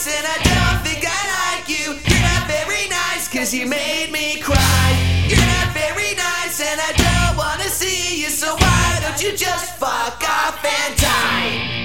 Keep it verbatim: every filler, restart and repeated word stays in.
nice and I don't think I like you. You're not very nice cause you made me cry. You're not very nice and I don't wanna see you, so why don't you just fuck off and die?